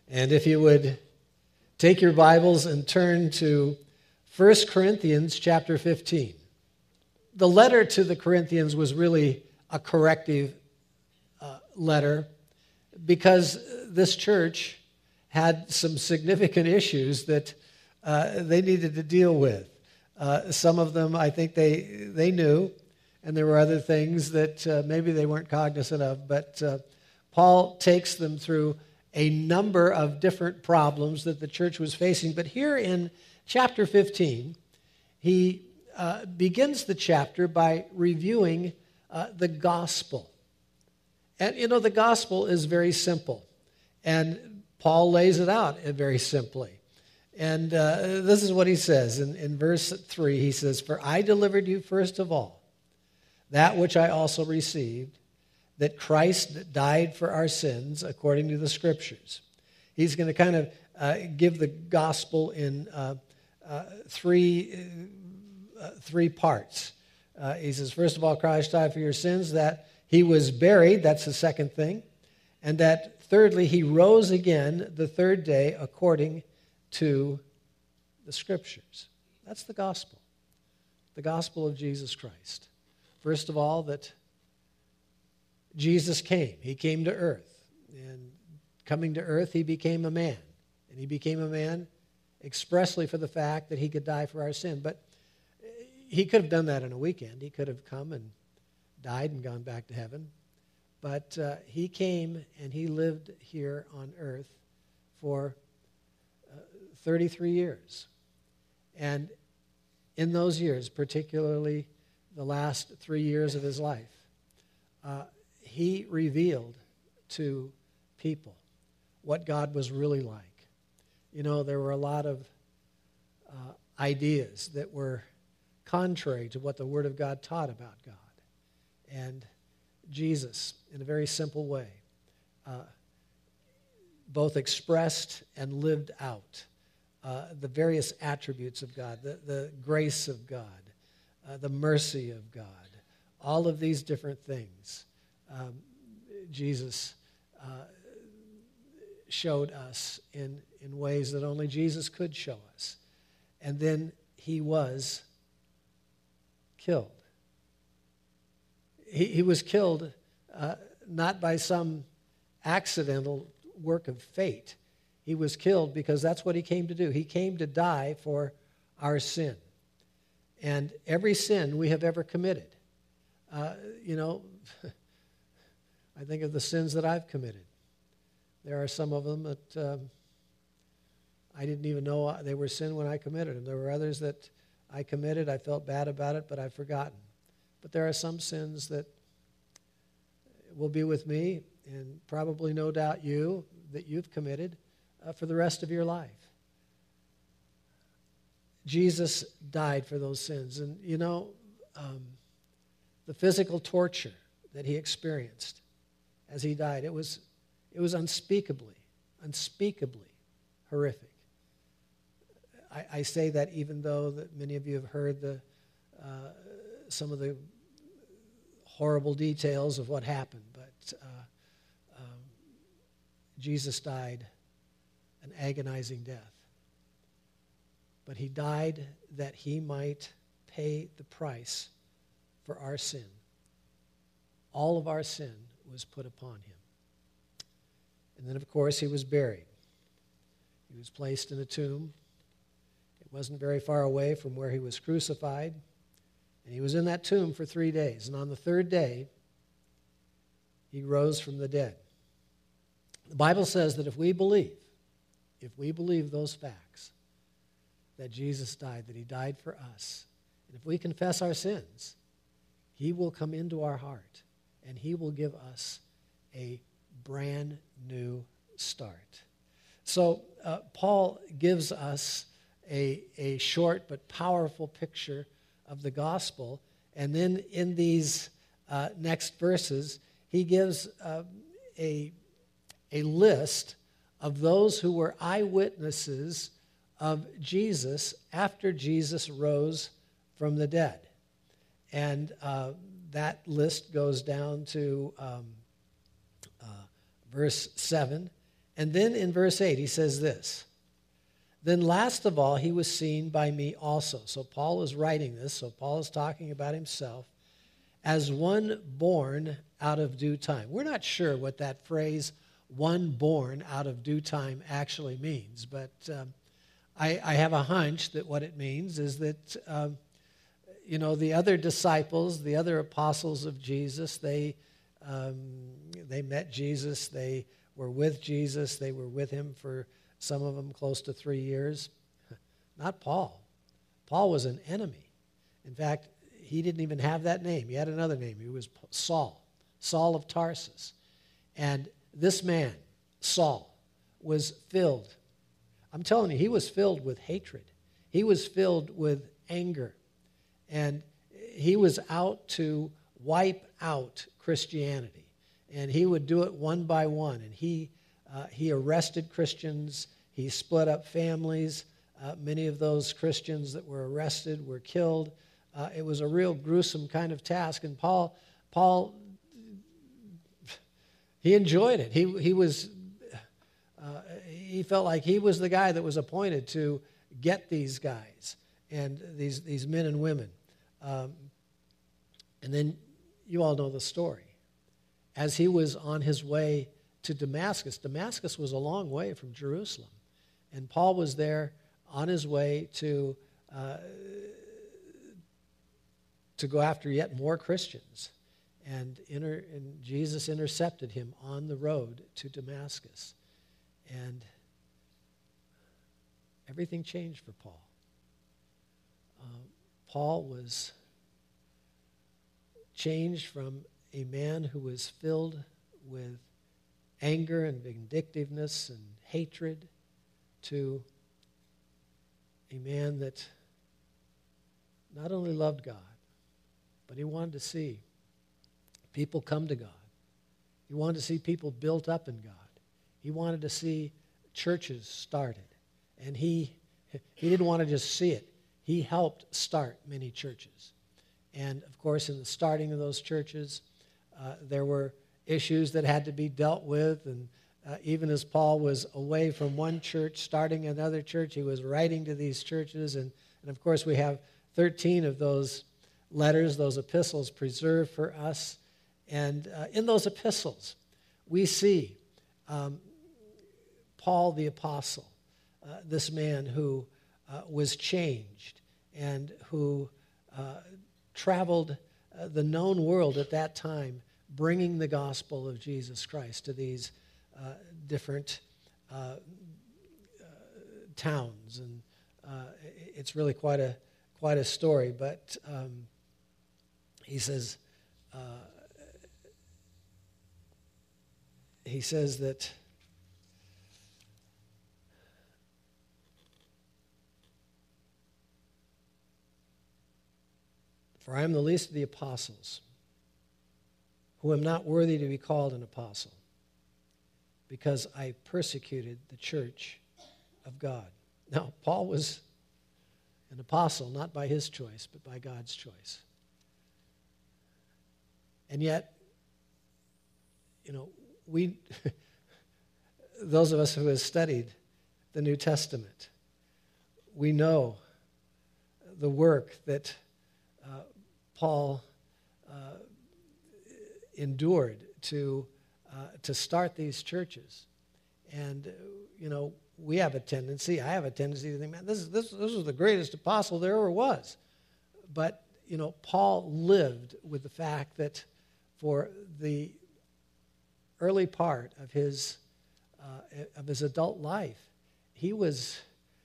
And if you would take your Bibles and turn to 1 Corinthians chapter 15. The letter to the Corinthians was really a corrective letter because this church had some significant issues that they needed to deal with. Some of them I think they knew, and there were other things that maybe they weren't cognizant of, but Paul takes them through a number of different problems that the church was facing. But here in chapter 15, he begins the chapter by reviewing the gospel. And, the gospel is very simple. And Paul lays it out very simply. And this is what he says in verse 3. He says, "For I delivered you first of all that which I also received, that Christ died for our sins according to the Scriptures." He's going to kind of give the gospel in three parts. He says, first of all, Christ died for your sins, that he was buried, that's the second thing, and that thirdly, he rose again the third day according to the Scriptures. That's the gospel of Jesus Christ. First of all, that Jesus came. He came to earth. And coming to earth, he became a man. And he became a man expressly for the fact that he could die for our sin. But he could have done that in a weekend. He could have come and died and gone back to heaven. But he came and he lived here on earth for 33 years. And in those years, particularly the last 3 years of his life, he revealed to people what God was really like. There were a lot of ideas that were contrary to what the Word of God taught about God. And Jesus, in a very simple way, both expressed and lived out the various attributes of God, the grace of God, the mercy of God, all of these different things. Jesus showed us in ways that only Jesus could show us. And then he was killed. He was killed not by some accidental work of fate. He was killed because that's what he came to do. He came to die for our sin. And every sin we have ever committed. I think of the sins that I've committed. There are some of them that I didn't even know they were sin when I committed them. There were others that I committed. I felt bad about it, but I've forgotten. But there are some sins that will be with me, and probably no doubt that you've committed for the rest of your life. Jesus died for those sins. And, the physical torture that he experienced as he died, it was unspeakably horrific. I say that even though that many of you have heard some of the horrible details of what happened, but Jesus died an agonizing death. But he died that he might pay the price for our sin. All of our sin was put upon him. And then, of course, he was buried. He was placed in a tomb. It wasn't very far away from where he was crucified. And he was in that tomb for 3 days. And on the third day, he rose from the dead. The Bible says that if we believe those facts, that Jesus died, that he died for us, and if we confess our sins, he will come into our heart and he will give us a brand new start. So Paul gives us a short but powerful picture of the gospel, and then in these next verses, he gives a list of those who were eyewitnesses of Jesus after Jesus rose from the dead. And that list goes down to verse 7. And then in verse 8, he says this, then last of all, he was seen by me also. So Paul is writing this, so Paul is talking about himself as one born out of due time. We're not sure what that phrase, one born out of due time, actually means, but I have a hunch that what it means is that, the other disciples, the other apostles of Jesus, they met Jesus, they were with Jesus, they were with him for some of them close to 3 years. Not Paul. Paul was an enemy. In fact, he didn't even have that name. He had another name. He was Saul of Tarsus. And this man, Saul, was filled. I'm telling you, he was filled with hatred. He was filled with anger. And he was out to wipe out Christianity. And he would do it one by one. And he arrested Christians. He split up families. Many of those Christians that were arrested were killed. It was a real gruesome kind of task. And Paul, he enjoyed it. He felt like he was the guy that was appointed to get these guys and these men and women. And then you all know the story. As he was on his way to Damascus was a long way from Jerusalem. And Paul was there on his way to go after yet more Christians. And Jesus intercepted him on the road to Damascus. And everything changed for Paul. Paul was changed from a man who was filled with anger and vindictiveness and hatred to a man that not only loved God, but he wanted to see people come to God. He wanted to see people built up in God. He wanted to see churches started. And he didn't want to just see it. He helped start many churches. And, of course, in the starting of those churches, there were issues that had to be dealt with. And even as Paul was away from one church, starting another church, he was writing to these churches. And of course, we have 13 of those letters, those epistles preserved for us. And in those epistles, we see Paul the apostle, this man who was changed and who traveled the known world at that time, bringing the gospel of Jesus Christ to these different towns. And it's really quite a story. But he says that for I am the least of the apostles, who am not worthy to be called an apostle, because I persecuted the church of God. Now, Paul was an apostle, not by his choice, but by God's choice. And yet, we, those of us who have studied the New Testament, we know the work that Paul endured to start these churches. And, we have a tendency, I have a tendency to think, man, this was the greatest apostle there ever was. But, Paul lived with the fact that for the early part of his adult life, he was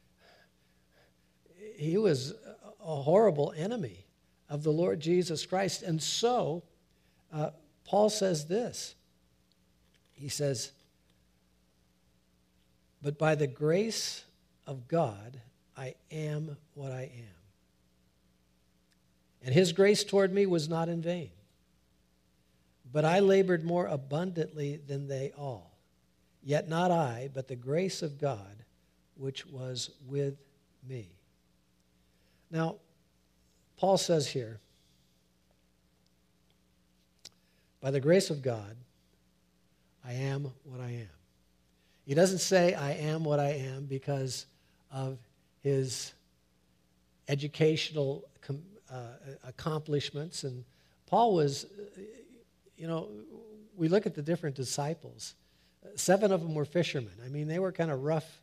a horrible enemy of the Lord Jesus Christ. And so, Paul says this. He says, but by the grace of God, I am what I am. And his grace toward me was not in vain. But I labored more abundantly than they all. Yet not I, but the grace of God, which was with me. Now, Paul says here, by the grace of God, I am what I am. He doesn't say, I am what I am because of his educational accomplishments. And Paul was, we look at the different disciples. 7 of them were fishermen. I mean, they were kind of rough.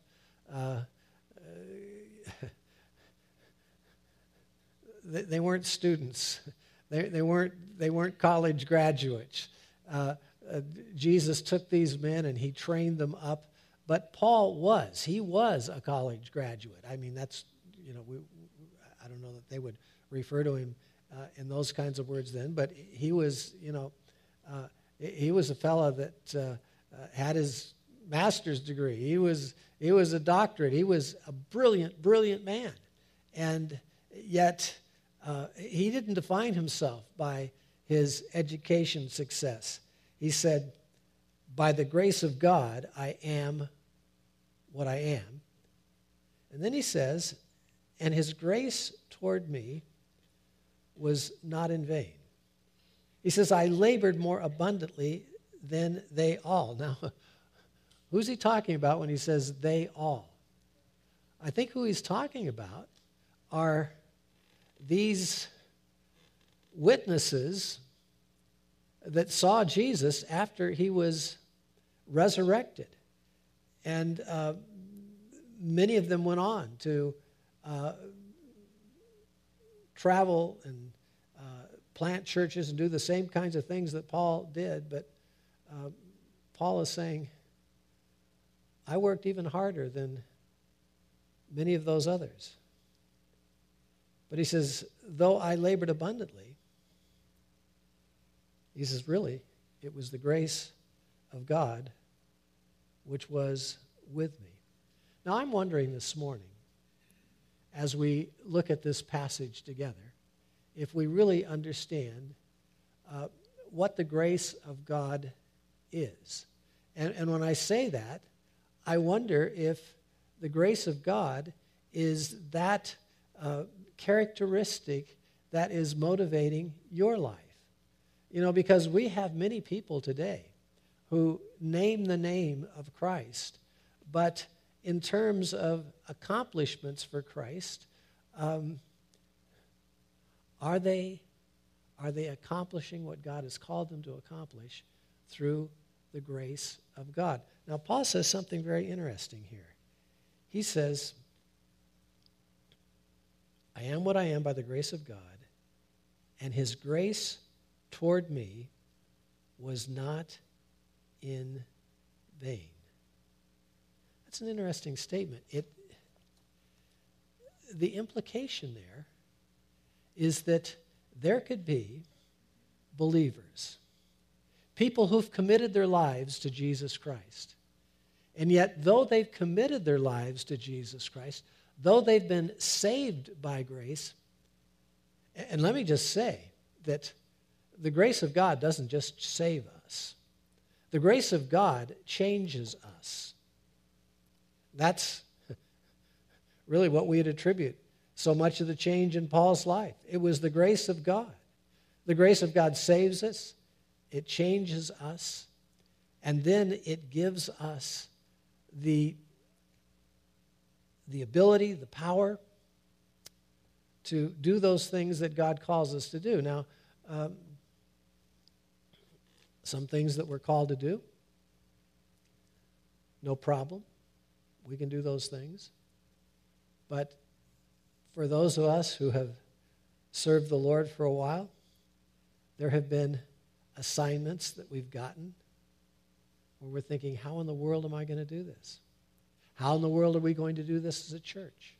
They weren't students. They weren't college graduates. Jesus took these men and he trained them up. But Paul was. He was a college graduate. I mean, that's, I don't know that they would refer to him in those kinds of words then, but he was, he was a fellow that had his master's degree. He was a doctorate. He was a brilliant, brilliant man. And yet he didn't define himself by his education success. He said, by the grace of God, I am what I am. And then he says, and his grace toward me was not in vain. He says, I labored more abundantly than they all. Now, who's he talking about when he says they all? I think who he's talking about are these witnesses that saw Jesus after he was resurrected. And many of them went on to travel and plant churches and do the same kinds of things that Paul did. But Paul is saying, I worked even harder than many of those others. But he says, though I labored abundantly, he says, really, it was the grace of God which was with me. Now, I'm wondering this morning, as we look at this passage together, if we really understand what the grace of God is. And when I say that, I wonder if the grace of God is that characteristic that is motivating your life. Because we have many people today who name the name of Christ, but in terms of accomplishments for Christ, are they accomplishing what God has called them to accomplish through the grace of God? Now, Paul says something very interesting here. He says, I am what I am by the grace of God, and his grace toward me was not in vain. That's an interesting statement. The implication there is that there could be believers, people who've committed their lives to Jesus Christ. And yet, though they've committed their lives to Jesus Christ, though they've been saved by grace, and let me just say that the grace of God doesn't just save us. The grace of God changes us. That's really what we'd attribute so much of the change in Paul's life. It was the grace of God. The grace of God saves us, it changes us, and then it gives us the ability, the power to do those things that God calls us to do. Now, some things that we're called to do, no problem. We can do those things. But for those of us who have served the Lord for a while, there have been assignments that we've gotten where we're thinking, how in the world am I going to do this? How in the world are we going to do this as a church?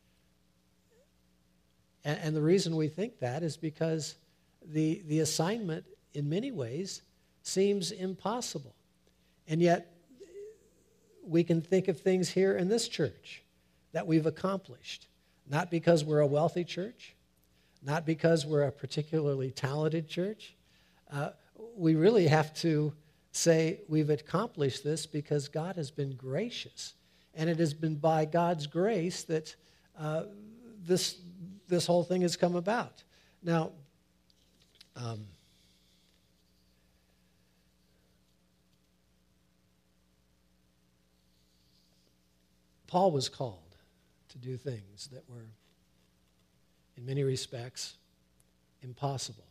And the reason we think that is because the assignment, in many ways, seems impossible. And yet, we can think of things here in this church that we've accomplished. Not because we're a wealthy church, not because we're a particularly talented church. We really have to say we've accomplished this because God has been gracious. And it has been by God's grace that this whole thing has come about. Now, Paul was called to do things that were, in many respects, impossible.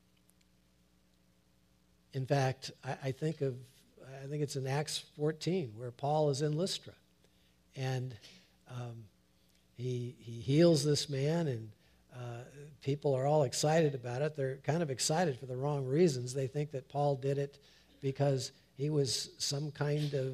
In fact, I think it's in Acts 14 where Paul is in Lystra, and he heals this man, and people are all excited about it. They're kind of excited for the wrong reasons. They think that Paul did it because he was some kind of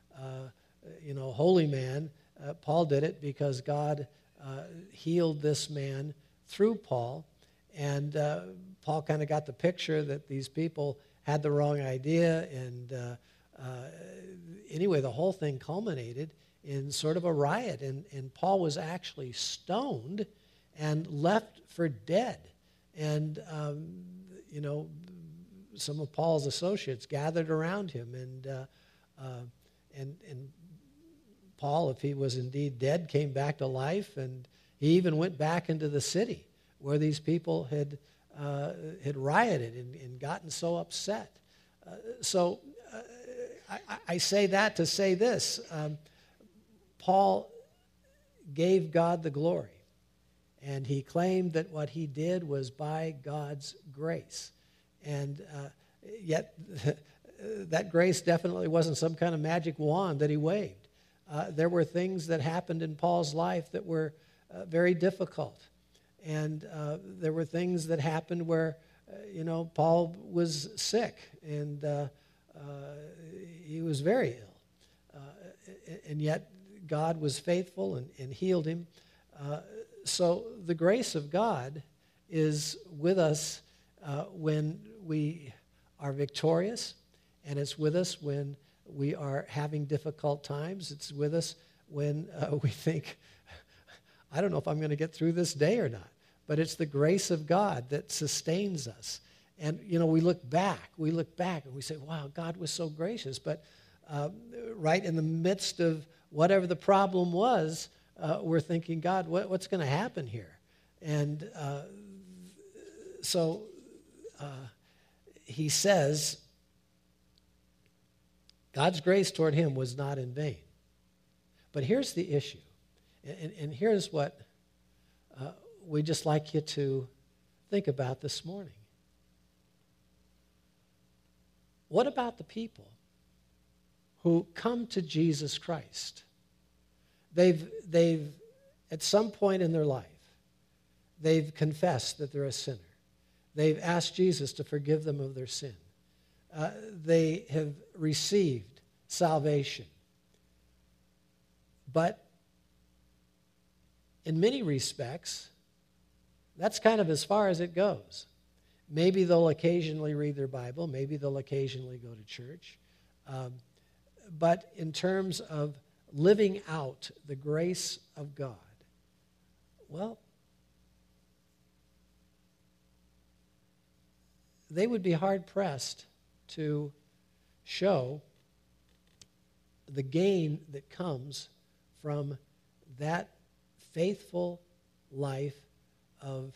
holy man. Paul did it because God healed this man through Paul, and Paul kind of got the picture that these people had the wrong idea, and anyway, the whole thing culminated in sort of a riot, and Paul was actually stoned and left for dead. And, some of Paul's associates gathered around him, and Paul, if he was indeed dead, came back to life, and he even went back into the city where these people had rioted and gotten so upset. I say that to say this. Paul gave God the glory, and he claimed that what he did was by God's grace. And yet that grace definitely wasn't some kind of magic wand that he waved. There were things that happened in Paul's life that were very difficult. And there were things that happened where, Paul was sick, and he was very ill. And yet God was faithful and healed him. So the grace of God is with us when we are victorious, and it's with us when we are having difficult times. It's with us when we think, I don't know if I'm going to get through this day or not. But it's the grace of God that sustains us. And, we look back and we say, wow, God was so gracious. But right in the midst of whatever the problem was, we're thinking, God, what's going to happen here? And so he says, God's grace toward him was not in vain. But here's the issue. And here's what we'd just like you to think about this morning. What about the people who come to Jesus Christ? They've at some point in their life, they've confessed that they're a sinner. They've asked Jesus to forgive them of their sin. They have received salvation. But in many respects, that's kind of as far as it goes. Maybe they'll occasionally read their Bible. Maybe they'll occasionally go to church. But in terms of living out the grace of God, well, they would be hard-pressed to show the gain that comes from that faithful life of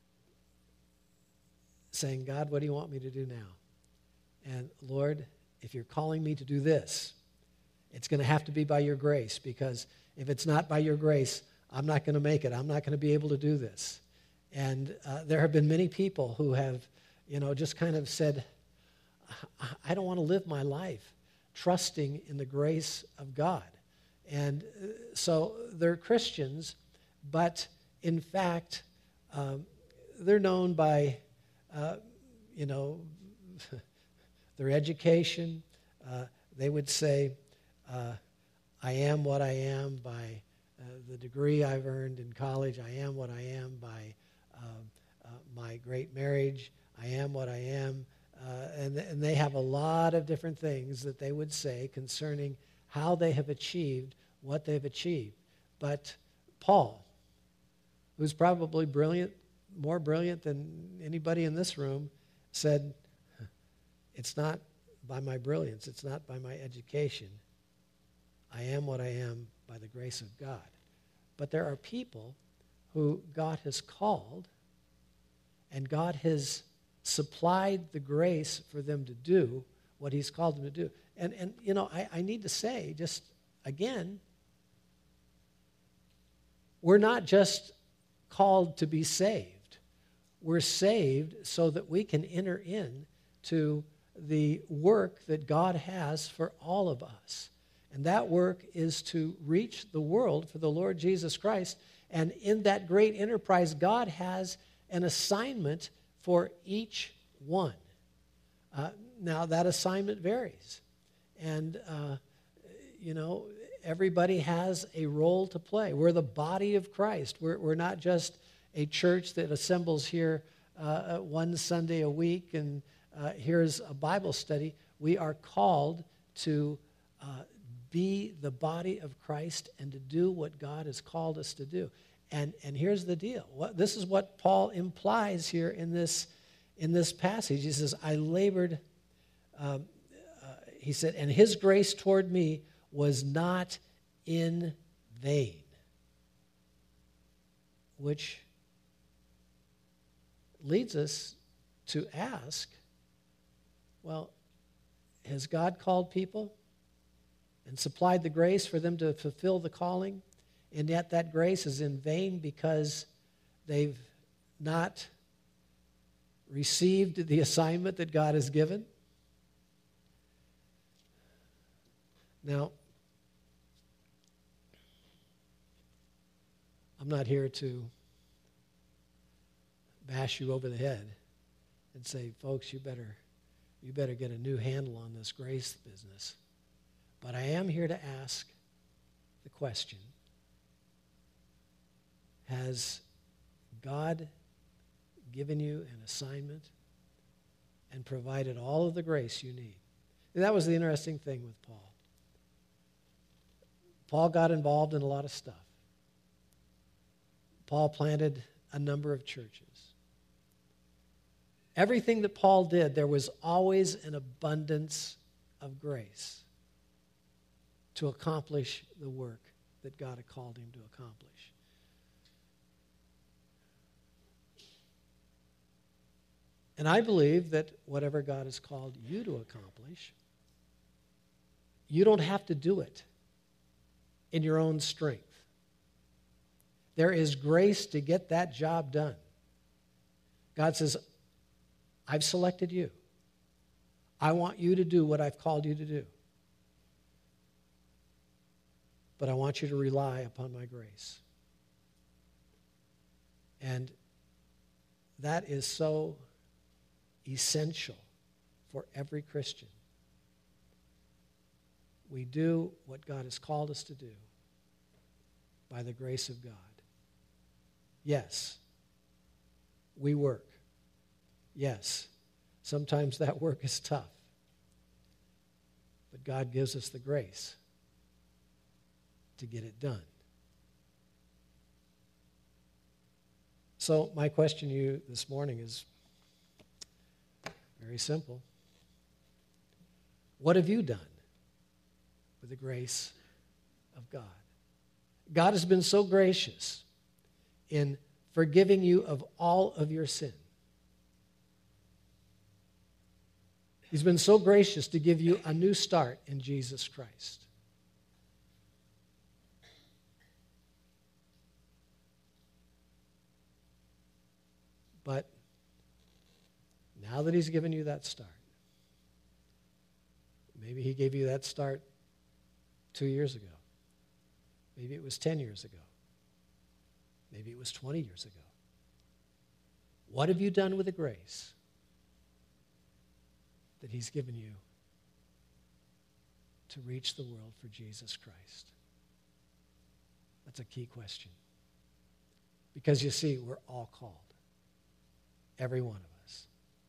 saying, God, what do you want me to do now? And Lord, if you're calling me to do this, it's going to have to be by your grace, because if it's not by your grace, I'm not going to make it. I'm not going to be able to do this. And there have been many people who have, just kind of said, I don't want to live my life trusting in the grace of God. And so they're Christians, but in fact, they're known by, their education. They would say, I am what I am by the degree I've earned in college. I am what I am by my great marriage. I am what I am. And they have a lot of different things that they would say concerning how they have achieved what they've achieved. But Paul, who's probably brilliant, more brilliant than anybody in this room, said, it's not by my brilliance, it's not by my education. I am what I am by the grace of God. But there are people who God has called, and God has supplied the grace for them to do what he's called them to do. And I need to say, just again, We're not just called to be saved. We're saved so that we can enter into the work that God has for all of us. And that work is to reach the world for the Lord Jesus Christ. And in that great enterprise, God has an assignment for each one. Now, that assignment varies. And, everybody has a role to play. We're the body of Christ. We're not just a church that assembles here one Sunday a week and here's a Bible study. We are called to be the body of Christ and to do what God has called us to do. And here's the deal. This is what Paul implies here in this passage. He says, I labored, he said, and his grace toward me was not in vain. Which leads us to ask, well, has God called people and supplied the grace for them to fulfill the calling? And yet that grace is in vain because they've not received the assignment that God has given? Now, I'm not here to bash you over the head and say, folks, you better get a new handle on this grace business. But I am here to ask the question, has God given you an assignment and provided all of the grace you need? And that was the interesting thing with Paul. Paul got involved in a lot of stuff. Paul planted a number of churches. Everything that Paul did, there was always an abundance of grace to accomplish the work that God had called him to accomplish. And I believe that whatever God has called you to accomplish, you don't have to do it in your own strength. There is grace to get that job done. God says, I've selected you. I want you to do what I've called you to do. But I want you to rely upon my grace. And that is so essential for every Christian. We do what God has called us to do by the grace of God. Yes, we work. Yes, sometimes that work is tough. But God gives us the grace to get it done. So my question to you this morning is very simple. What have you done with the grace of God? God has been so gracious in forgiving you of all of your sin. He's been so gracious to give you a new start in Jesus Christ. But now that he's given you that start, maybe he gave you that start 2 years ago. Maybe it was 10 years ago. Maybe it was 20 years ago. What have you done with the grace that he's given you to reach the world for Jesus Christ? That's a key question. Because you see, we're all called. Every one of us.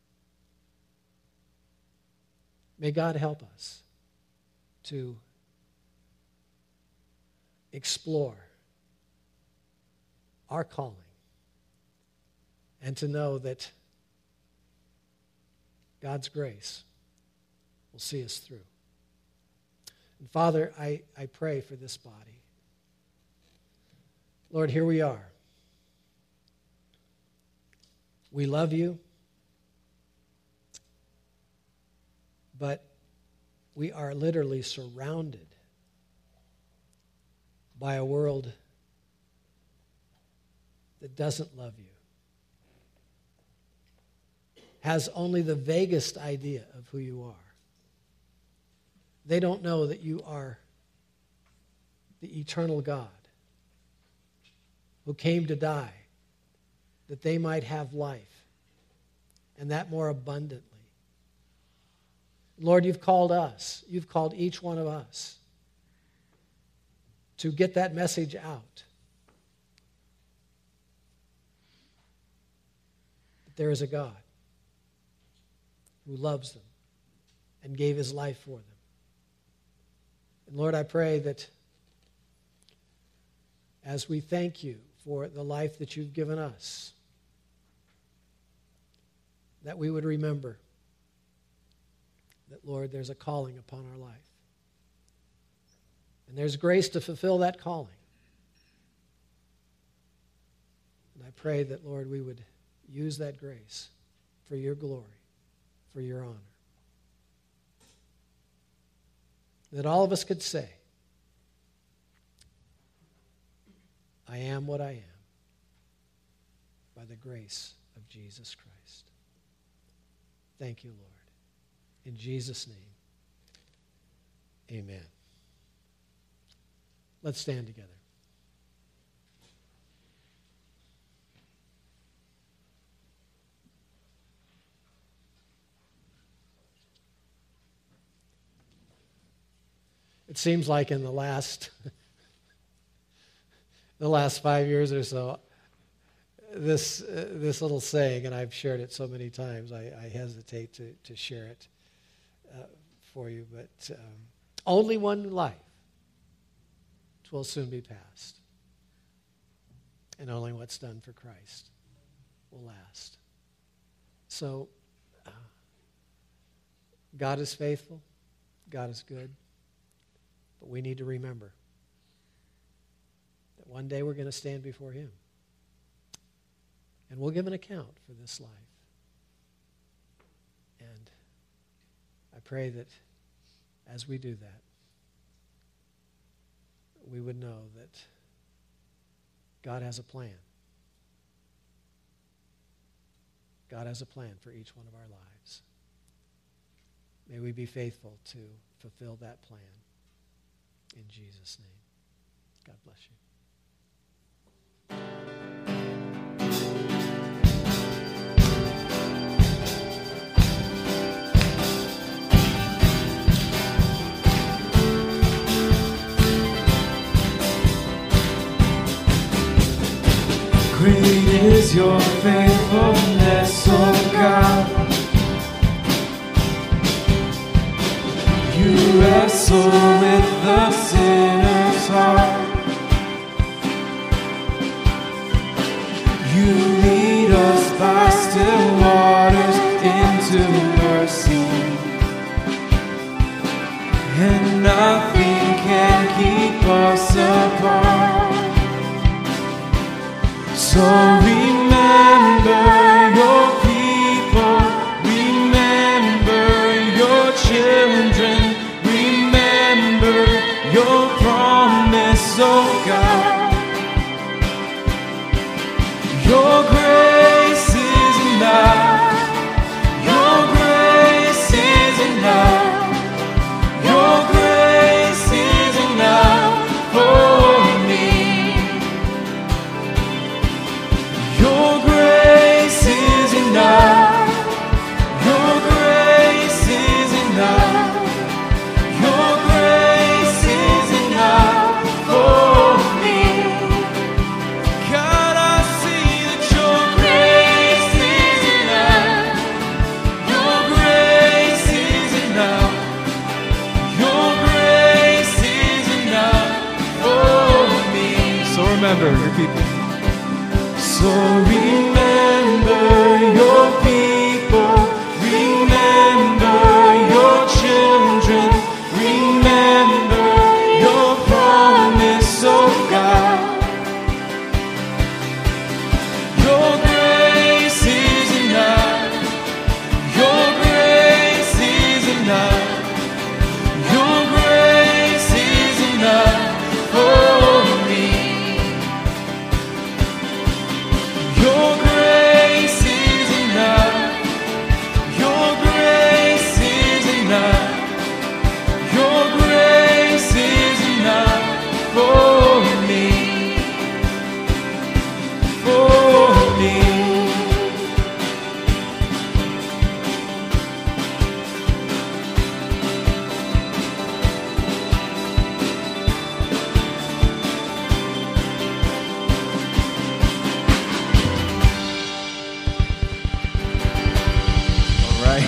May God help us to explore our calling and to know that God's grace will see us through. And Father, I pray for this body. Lord, here we are. We love you, but we are literally surrounded by a world that doesn't love you, has only the vaguest idea of who you are. They don't know that you are the eternal God who came to die that they might have life, and that more abundantly. Lord, you've called us, you've called each one of us to get that message out. That there is a God who loves them and gave his life for them. And Lord, I pray that as we thank you for the life that you've given us, that we would remember that, Lord, there's a calling upon our life. And there's grace to fulfill that calling. And I pray that, Lord, we would use that grace for your glory, for your honor. That all of us could say, I am what I am by the grace of Jesus Christ. Thank you, Lord. In Jesus' name, amen. Let's stand together. It seems like in the last 5 years or so, this little saying, and I've shared it so many times, I hesitate to share it for you, but only one life will soon be past, and only what's done for Christ will last. So, God is faithful, God is good, but we need to remember that one day we're going to stand before him. And we'll give an account for this life. And I pray that as we do that, we would know that God has a plan. God has a plan for each one of our lives. May we be faithful to fulfill that plan. In Jesus' name. God bless you. Great is your faithfulness, O God. You wrestle with the sinner's heart. You lead us by still waters into mercy, and nothing can keep us apart. So remember your people, remember your children, remember your promise, oh God. Your grace is enough, your grace is enough, your grace is enough for me. Your grace is enough. Your grace is enough. Your grace is enough for me. God, I see that your grace is enough. Your grace is enough. Your grace is enough for me. So remember your people. So remember your people, remember your children, remember your promise, oh God. Your grace is enough, your grace is enough, your grace is enough for me.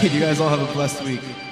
You guys all have a blessed week.